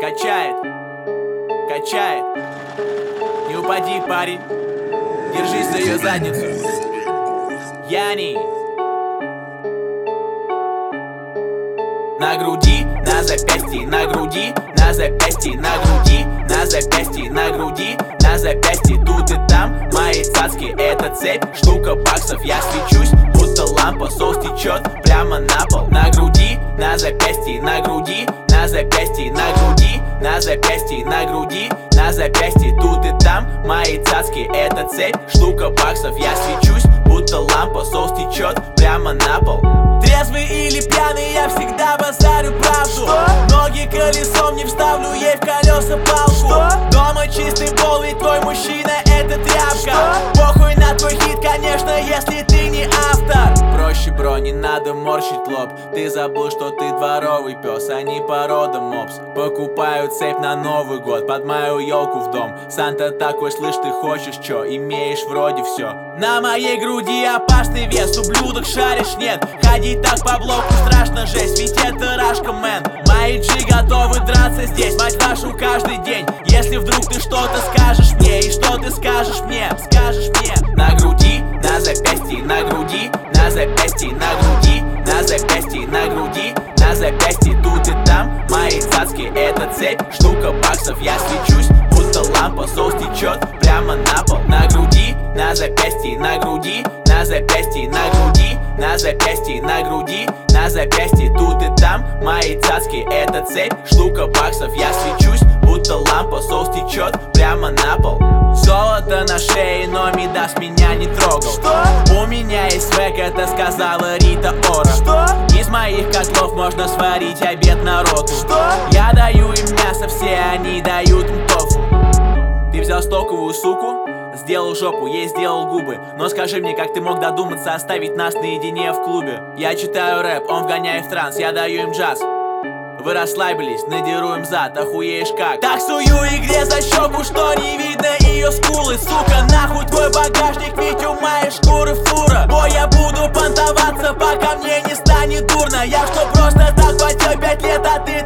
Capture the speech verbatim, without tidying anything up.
Качает, качает. Не упади, парень, держись за ее задницу. Яни. На груди, на запястье, на груди, на запястье, на груди, на запястье, на груди, на запястье. Тут и там мои цацки, это цепь, штука баксов. Я свечусь, будто лампа, соус течет прямо на пол. На груди, на запястье, на груди, на запястье, на груди, на запястье, на груди, на запястье. Тут и там мои цацки, это цепь, штука баксов. Я свечусь, будто лампа, соус течет прямо на пол. Трезвый или пьяный, я всегда базарю правду. Что? Ноги колесом не вставлю ей в колеса палку. Что? Дома чистый пол, ведь твой мужчина это тряпка. Что? Похуй на твой хит, конечно, если ты не автор. Проще, бро, не надо морщить лоб. Ты забыл, что ты дворовый пес, а не порода мопс. Покупаю цепь на Новый год, под мою елку в дом. Санта такой, слышь, ты хочешь чё? Имеешь вроде все. На моей груди опасный вес, ублюдок шаришь, нет. Ходить так по блоку страшно, жесть, ведь это рашка, мэн. Мои джи готовы драться здесь, мать вашу, каждый день. Если вдруг ты что-то скажешь мне, и что ты скажешь мне, скажешь мне. На груди, на запястье, на груди, на запястье, на груди, на запястье, на груди, на запястье. Тут и там мои цацки, это цепь, штука баксов. Я свечусь, будто лампа, соус течет прямо на пол. На груди, на запястье, на груди, на запястье, на груди, на запястье, на груди, на запястье. Тут и там мои цацки, это цепь, штука баксов. Я свечусь, будто лампа, соус течет прямо на пол. Золото на шее, но Мидас меня не трогал. Что? У меня есть свек, это сказала Рита Ора. Что? Из моих котлов можно сварить обед народу. Что? Я даю им мясо, все они дают им тофу. Ты взял стоковую суку, сделал жопу, ей сделал губы. Но скажи мне, как ты мог додуматься оставить нас наедине в клубе? Я читаю рэп, он вгоняет в транс, я даю им джаз. Вы расслабились, надеру им зад, охуеешь как? Так сую игре за щеку, что не видно ее скулы. Сука, нахуй твой багажник, ведь у моей шкуры фура. Бой, я буду понтоваться, пока мне не станет дурно. Я что, просто так хотел пять лет, а ты